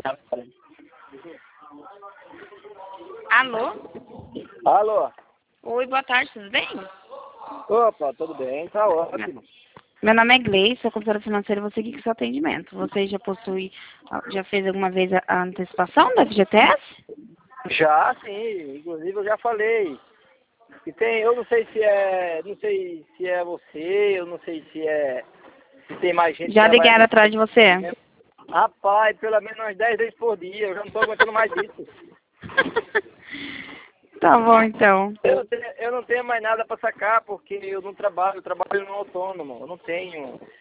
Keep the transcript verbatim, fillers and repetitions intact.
Alô? Alô? Oi, boa tarde, tudo bem? Opa, tudo bem? Tá ótimo. Meu nome é Gleice, sou consultora financeira e vou seguir com o seu atendimento. Você já possui, já fez alguma vez a a antecipação da F G T S? Já, sim. Inclusive eu já falei. E tem, eu não sei se é, não sei se é você, eu não sei se é, se tem mais gente. Já que ligaram vai... atrás de você? Rapaz, pelo menos umas dez vezes por dia, eu já não tô aguentando mais disso. Tá bom, então. Eu não tenho, eu não tenho mais nada para sacar, porque eu não trabalho, eu trabalho no autônomo, eu não tenho.